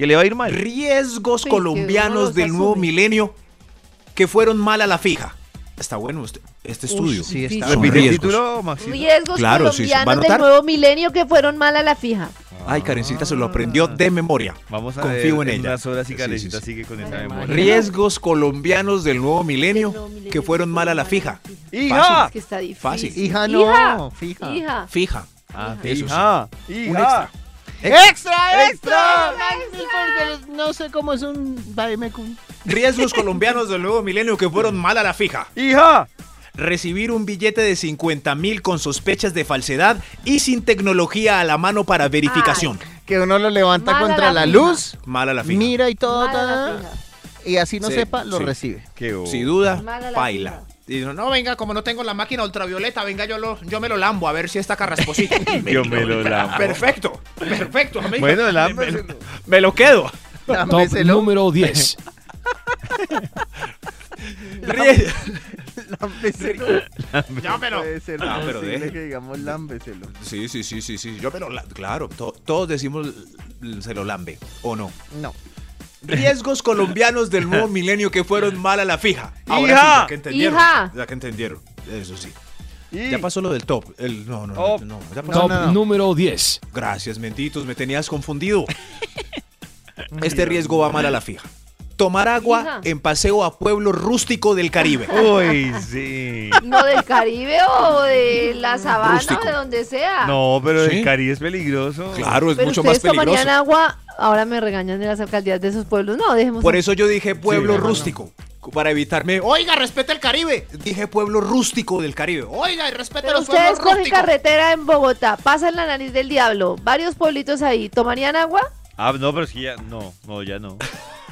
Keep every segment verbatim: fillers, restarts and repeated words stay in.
que le va a ir mal. Riesgos Sí, que colombianos uno los del nuevo asume. milenio que fueron mal a la fija. Está bueno este, este estudio. sí, está Son Repite el riesgos. título, Maxito. Riesgos Claro, sí, sí. ¿Va a colombianos del anotar? nuevo milenio que fueron mal a la fija. Ay, Karencita se lo aprendió de memoria. Vamos a Confío ver en ella. unas horas y Sí, Karencita sí, sí. sigue con esa Ay, memoria. María. Riesgos colombianos del nuevo milenio Del nuevo milenio que fueron mal a la fija. ¡Hija! Es que está difícil. Fácil. Hija, no, Hija, fija. hija. Fija. Ah, Eso sí. hija. Un Hija. extra. ¡Extra, extra! Porque no sé cómo es un Bademecum. Riesgos colombianos del nuevo milenio que fueron mal a la fija. ¡Hija! Recibir un billete de cincuenta mil con sospechas de falsedad y sin tecnología a la mano para verificación. Que uno lo levanta Mala contra la la fija. luz, Mal a la fija. mira y todo, Mala la ta- fija. y así no Sí, sepa, lo sí. recibe. Qué bobo. Sin duda, Mala la baila. Y no, no, venga, como no tengo la máquina ultravioleta, venga, yo, lo, yo me lo lambo a ver si está carrasposito. Yo me lo lambo. Perfecto, perfecto, amigo. Bueno, me, lámbeselo. me- me lo quedo. Top Lámbeselo. número diez. Rie- Lámbeselo. Ya, pero- Puede ser Ah, pero posible deje. que digamos lámbeselo. Sí, sí, sí, sí, sí. Yo me lo la- claro, to- todos decimos l- se lo lambe, ¿o no? No. Riesgos colombianos del nuevo milenio que fueron mal a la fija. Ahora ¡Hija! sí, ya que entendieron. ¡Hija! Ya que entendieron. Eso sí. Y- Ya pasó lo del top. El, no, no, Top. no, no, ya pasó. Top no, no. número diez. Gracias, mentitos, me tenías confundido. Este riesgo va mal a la fija. Tomar agua Hija. en paseo a pueblo rústico del Caribe. Uy, sí. No del Caribe o de la sabana Rústico. o de donde sea. No, pero ¿Sí? el Caribe es peligroso. Claro, es Pero mucho más ustedes tomarían peligroso. agua, ahora me regañan de las alcaldías de esos pueblos. No, dejemos. Por eso yo dije pueblo Sí, no, no. rústico. Para evitarme, oiga, respeta el Caribe. Dije pueblo rústico del Caribe. Oiga, y respeta Pero los pueblos ustedes cogen rústicos. carretera en Bogotá, pasan la nariz del diablo, varios pueblitos ahí, ¿tomarían agua? Ah, no, pero es que ya. No, no, ya no.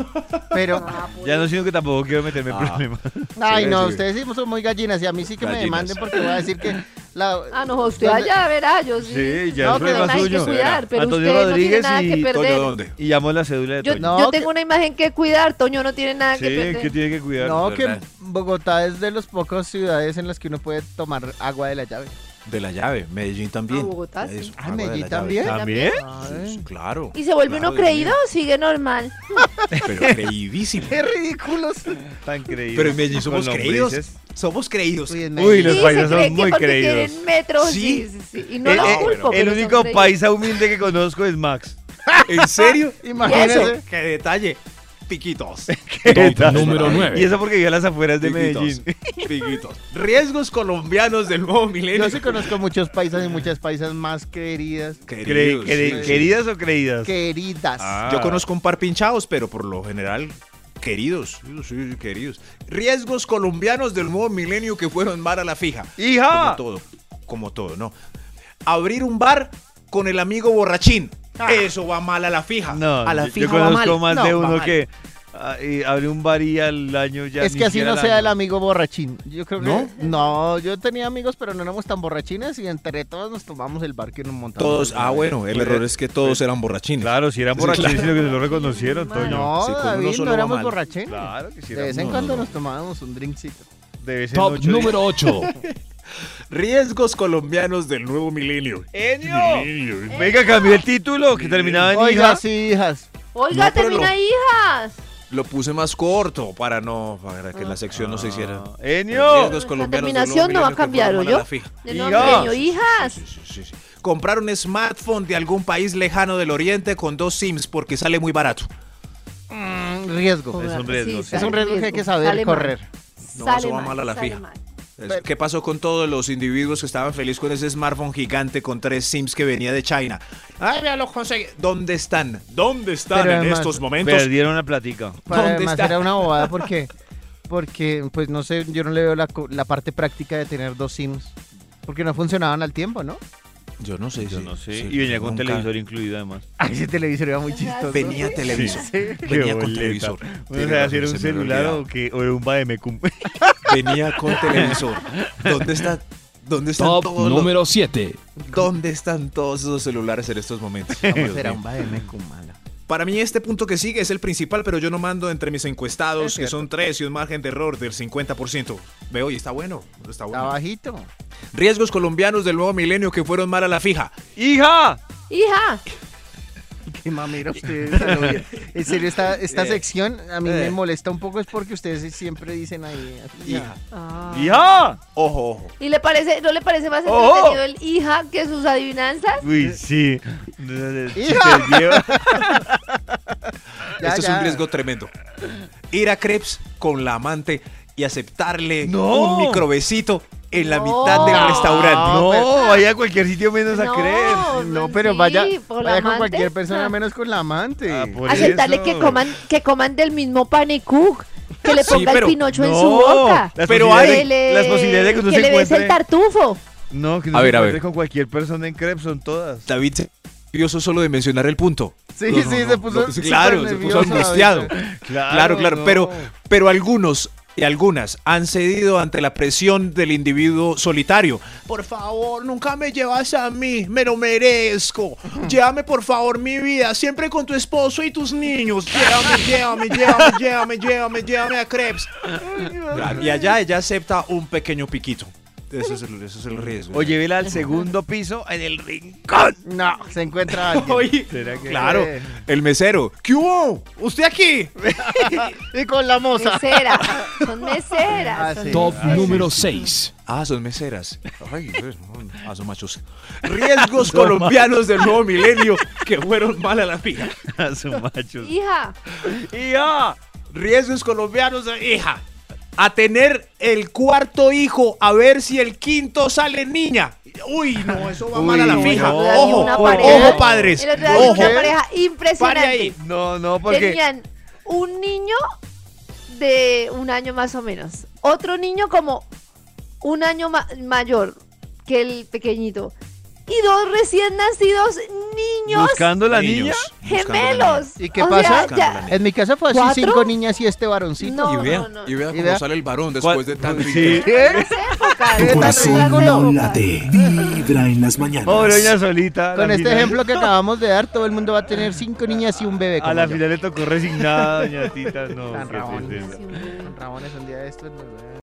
Pero, Ya no, sino que tampoco quiero meterme en Ah. problemas. ay no, sí. ustedes sí son muy gallinas y a mí sí que me Gallinas. demanden porque voy a decir que la... Ah, no, usted ¿dónde- allá verá, yo sí. Sí, ya No, es pero problema hay que suyo. cuidar, pero Antonio usted no tiene Rodríguez nada que y perder. Toño, ¿dónde? Y llamo la cédula de Yo, Toño. No, yo que- tengo una imagen que cuidar, Toño no tiene nada Sí, que perder. que tiene que cuidar. No, es que verdad. Bogotá es de las pocas ciudades en las que uno puede tomar agua de la llave. De la llave, Medellín también. Ah, Bogotá, sí. Eso, Ah, agua de Medellín la llave. también. ¿También? Sí, sí, claro. ¿Y se vuelve Claro, uno Dios creído mío. o sigue normal? Pero creidísimo. ¡Qué ridículos! Tan creído. Pero en Medellín somos Con creídos. lombrices. Somos creídos. Uy, en Uy, Medellín. los sí, paisas se son cree que muy porque creídos. tienen metros, Sí. sí, sí, sí. Y no Eh, lo eh, culpo, el pero son único creídos. paisa humilde que conozco es Max. ¿En serio? Imagínese. Qué detalle. Piquitos. ¿Qué Top número nueve. Y eso porque vive a las afueras de Piquitos. Medellín. Piquitos. Riesgos colombianos del nuevo milenio. Yo sí conozco muchos paisas y muchas paisas más queridas. Cre- Queridos, cre- sí. ¿Queridas o creídas? Queridas. Ah. Yo conozco un par pinchados, pero por lo general, queridos. Sí, sí, queridos. Riesgos colombianos del nuevo milenio que fueron mal a la fija. ¡Hija! Como todo, como todo, ¿no? Abrir un bar con el amigo borrachín. Eso va mal a la fija. No, a la yo- fija yo va conozco mal. más No, de va uno mal. que ah, y abre un bar y al año ya Es ni que así siquiera no al sea el año. amigo borrachín. Yo creo que. ¿No? No, yo tenía amigos, pero no éramos tan borrachines y entre todos nos tomamos el bar que nos montamos. Todos, ah, bueno, el error es que todos eran borrachines. Claro, si eran Sí, borrachines, claro. sino que no lo reconocieron, Toño. No, Sí, con uno David, solo no va éramos mal. borrachines. Claro que sí De era- vez en no, cuando no, no. nos tomábamos un drinkcito. De vez en Top ocho número ocho. Riesgos colombianos del nuevo milenio. ¡Enio! Venga, cambié el título, que terminaba en Oiga, hija. sí, hijas. Oiga, No, pero termina lo- hijas. Lo puse más corto para no, para que la sección no se hiciera. Ah, ¡Enio! Riesgos La colombianos del terminación nuevo no va a milenio que cambiar, fueron mal a ¿oyó? la fija. De Hijas. nombre, hijas. Sí, sí, sí, sí. Comprar un smartphone de algún país lejano del oriente con dos SIMs porque sale muy barato. Mm, riesgo. Es un riesgo, sí. Es un riesgo que hay que saber Sale mal. correr. No, Sale eso va mal, mal a la sale fija. mal. Es- ¿Qué pasó con todos los individuos que estaban felices con ese smartphone gigante con tres SIMs que venía de China? Ay, ya lo conseguí. ¿Dónde están? ¿Dónde están Pero en además, estos momentos? Perdieron la platica. Para ¿Dónde además está? era una bobada porque, porque, pues no sé, yo no le veo la, co- la parte práctica de tener dos SIMs. Porque no funcionaban al tiempo, ¿no? Yo no sé. Yo sí, no sé. sí, Y venía con nunca- televisor incluido además. Ay, ese televisor era muy chistoso. Venía televisor. Qué Venía con boleta. televisor. O Tiene sea, razón, si era un se me había celular olvidado. o, que, o era un Bademecum. Venía con televisor. ¿Dónde está? ¿Dónde están Top todos los- número siete. ¿Dónde están todos esos celulares en estos momentos? Vamos, Dios era mío. un Bademecum, mala. Para mí este punto que sigue es el principal, pero yo no mando entre mis encuestados, Es que cierto. son tres y un margen de error del cincuenta por ciento. Veo, y está bueno, está Está bueno. bajito. Riesgos colombianos del nuevo milenio que fueron mal a la fija. ¡Hija! Hija. Qué mamera ustedes. a lo bien. En serio, esta, esta Eh, sección a mí me eh. molesta un poco, es porque ustedes siempre dicen ahí. Hija. Ah. ¡Hija! Ojo, ojo. ¿Y le parece, no le parece más ¡Oh! entretenido el hija que sus adivinanzas? Uy, sí. ¡Hija! Te lleva- Ya, Esto es ya. un riesgo tremendo. Ir a crepes con la amante y aceptarle No. un microbesito en la No. mitad del restaurante. No, pero- vaya a cualquier sitio menos a No, creer. No, pues pero sí, vaya, por la vaya con amante. cualquier persona Ah. menos con la amante. Ah, por Aceptarle eso. que coman, que coman del mismo panecook, que le Sí, ponga pero- el pinocho en No, su boca. las Pero posibilidades hay- de- que le, las posibilidades de que uno que se le bese el encuentre. tartufo. No, que no A se ver, a encuentre ver. con cualquier persona en crepe son todas. David se nervioso solo de mencionar el punto. Sí, No, no, sí, no, se puso. no, sí, claro, súper se puso nervioso, angustiado. David. Claro, claro, no. pero, pero algunos y algunas han cedido ante la presión del individuo solitario. Por favor, nunca me llevas a mí, me lo merezco. Llévame, por favor, mi vida, siempre con tu esposo y tus niños. Llévame, llévame, llévame, llévame, llévame, llévame a crepes. Claro, y allá ella acepta un pequeño piquito. Ese es el, ese es el riesgo. O llévela al segundo piso en el rincón. No, se encuentra alguien. Oye, ¿Será que- claro, Eh. el mesero. ¿Qué hubo? ¿Usted aquí? Y con la moza. Mesera, son meseras. Ah, son sí. Top meseras. número seis. Ah, son meseras. Ay, pues, no, ah, son machos. Riesgos colombianos del nuevo milenio que fueron mal a la fija. A su machos. Hija, ¡Hija! Riesgos colombianos de hija. A tener el cuarto hijo, a ver si el quinto sale niña. Uy, no, eso va Uy, mal a la no, fija. no. Ojo, Una ojo, pareja- padres. el otro día vi Ojo. una pareja Pare impresionante. ahí. No, no, porque. Tenían un niño de un año más o menos. Otro niño como un año ma- mayor que el pequeñito. Y dos recién nacidos niños Buscando la Niños, niña. buscando la gemelos. ¿Y qué O pasa? sea, ya- En mi casa fue así, ¿Cuatro? cinco niñas y este varoncito. No. Y vea, no, no. y vea Y cómo vea. sale el varón después ¿Cuál? de tanto Sí. intento. ¿Qué? Otras épocas, Tu otras corazón épocas. no late, vibra en las mañanas. Pobre doña Solita. a Con la este final- ejemplo que acabamos de dar, todo el mundo va a tener cinco niñas y un bebé. A como la yo. final le tocó resignada, doña Tita. No, Tan ¿qué es rabón. eso? Sí, un bebé. Ramones un día de estos. nos-